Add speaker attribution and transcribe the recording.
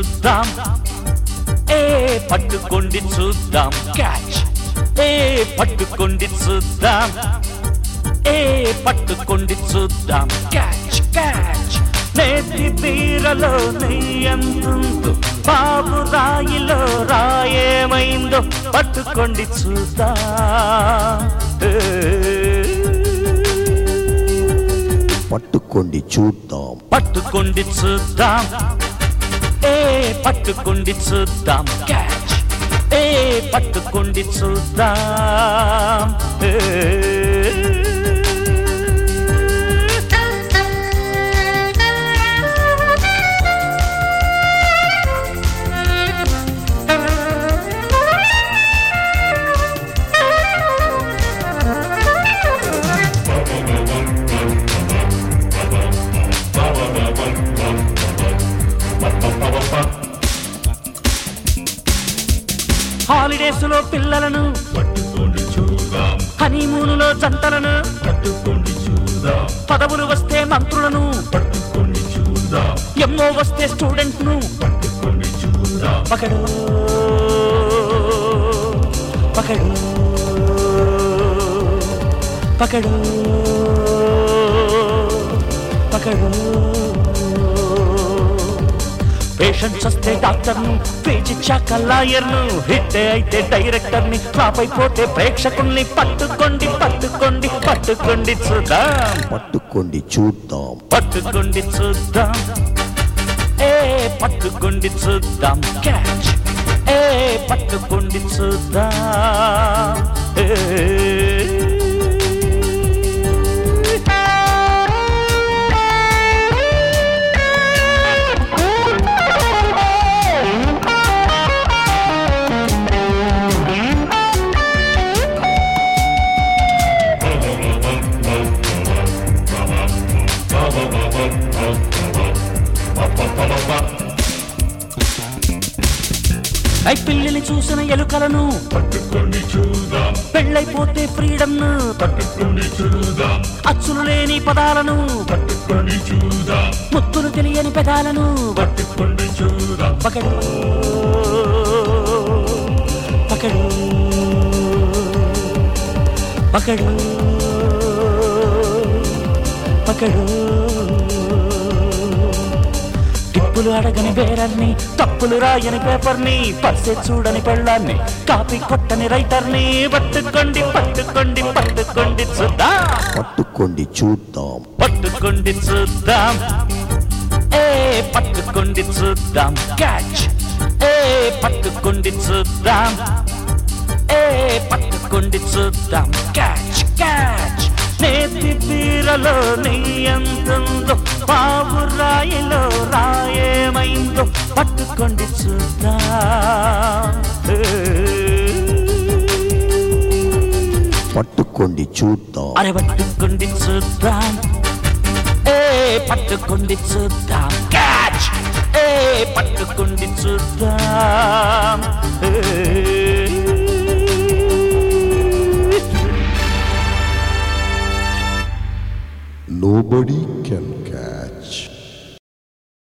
Speaker 1: చూద్దాం ఏ పట్టుకోండి చూద్దాం క్యాచ్ ఏ పట్టుకోండి చూద్దాం ఏ పట్టుకోండి చూద్దాం క్యాచ్ క్యాచ్ నేతి బీరలో నెయ్యంతుందో బాబు రాయిలో రాయేమైందో పట్టుకోండి చూద్దాం
Speaker 2: పట్టుకోండి చూద్దాం
Speaker 1: పట్టుకోండి చూద్దాం ఏ పట్టుకోండి చూద్దాం క్యాచ్ ఏ పట్టుకోండి చూద్దాం హాలిడేస్ లో పిల్లలను
Speaker 3: పట్టుకోండి చూద్దాం
Speaker 1: హనీమూనులో జంటలను
Speaker 3: పట్టుకోండి చూద్దాం
Speaker 1: పదవులు వస్తే మంత్రులను
Speaker 3: పట్టుకోండి చూద్దాం
Speaker 1: ఎమ్మో వస్తే స్టూడెంట్ ను
Speaker 3: పట్టుకోండి చూద్దాం
Speaker 1: పకడు పకడు పకడు పకడు పేషెంట్స్ వస్తే డాక్టర్ను పేజిచ్చాక లాయర్ను హిట్ అయితే డైరెక్టర్ని ఫ్లాప్ అయిపోతే ప్రేక్షకుల్ని పట్టుకోండి పట్టుకోండి పట్టుకోండి చూద్దాం
Speaker 2: పట్టుకోండి చూద్దాం
Speaker 1: పట్టుకోండి చూద్దాం ఏ పట్టుకోండి చూద్దాం క్యాచ్ ఏ పట్టుకోండి చూద్దాం పిల్లిని చూసిన ఎలుకలను
Speaker 3: పట్టుకోండి చూద్దాం
Speaker 1: పెళ్ళైపోతే ఫ్రీడమ్ ను
Speaker 3: పట్టుకోండి చూద్దాం
Speaker 1: అచ్చులు లేని పదాలను
Speaker 3: పట్టుకోండి చూద్దాం
Speaker 1: ముత్తులు తెలియని పెదాలను
Speaker 3: పట్టుకోండి చూద్దాం
Speaker 1: పకడు పకడు పకడు పకడు టిప్పులు అడగని బేరర్ని తప్పులు రాయని పేపర్ని పర్సే చూడని పెళ్ళాన్ని కాపీ కొట్టని రైటర్ని పట్టుకోండి పట్టుకోండి పట్టుకోండి చూద్దాం
Speaker 2: పట్టుకోండి చూద్దాం
Speaker 1: పట్టుకోండి చూద్దాం ఏ పట్టుకోండి చూద్దాం క్యాచ్ ఏ పట్టుకోండి చూద్దాం ఏ పట్టుకోండి చూద్దాం క్యాచ్ క్యాచ్ నేతి బీరలో నెయ్యంతుందో బాబు రాయిలో రాయేమైందో పట్టుకోండి చూద్దాం
Speaker 2: పట్టుకోండి చూద్దాం
Speaker 1: అరే పట్టుకోండి చూద్దాం ఏ పట్టుకోండి చూద్దాం క్యాచ్ ఏ పట్టుకోండి చూద్దాం
Speaker 2: Nobody can catch